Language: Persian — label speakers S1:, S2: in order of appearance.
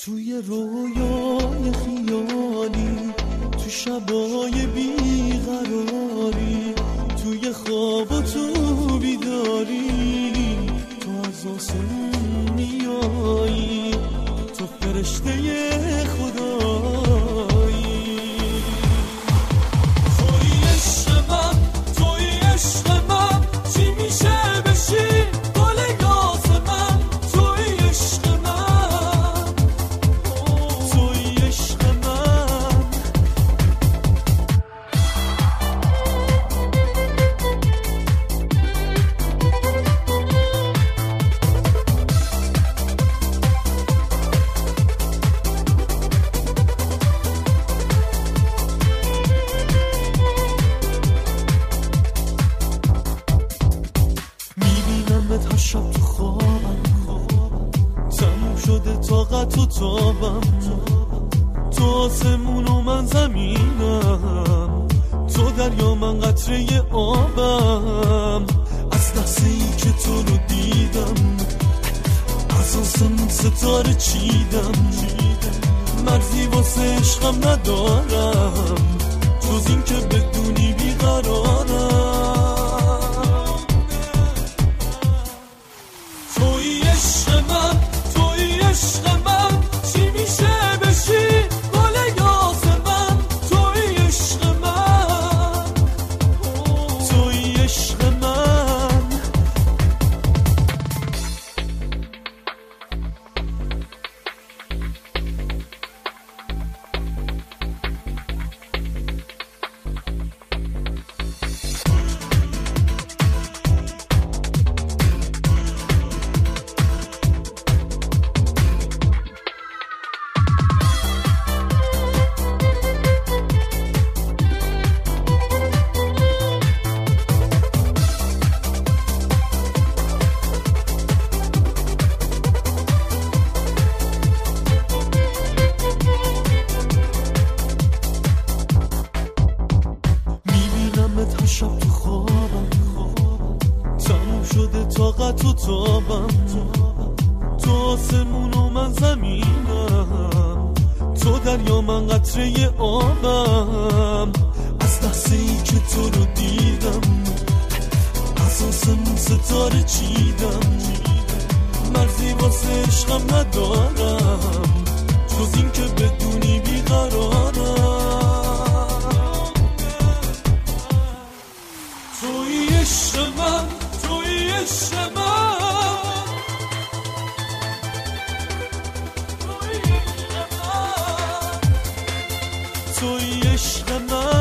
S1: توی رویای خیالی، تو شبای بیقراری، توی خواب و تو بیداری، تو از آسمون میایی، تو فرشته خدایی. توی عشق من، توی عشق من، چی میشه بشی گل یاسمن؟ توی عشق من، توی عشق من. میبینمت هر شب تو خوابم، تموم شده طاقت و تابم، تو آسمون و من زمینم، تو دریا من قطره آبم. از لحظه ای که تو رو دیدم، از آسمون ستاره چیدم، مرزی واسه عشقم ندارم، جز این که بدونی بیقرارم. توی عشق من، توی عشق من، چی میشه بشی گل یاسمن؟ توی عشق من، توی عشق من. میبینمت هر شب تو خوابم، تموم شده طاقت و تابم، تو آسمون و من زمینم، تو دریا من قطره آبم. از لحظه ای که تو رو دیدم، از آسمون ستاره چیدم، مرزی واسه عشقم ندارم، جز این که بدونی بیقرارم. توی عشق من، توی عشق من، توی عشق من، توی عشق من.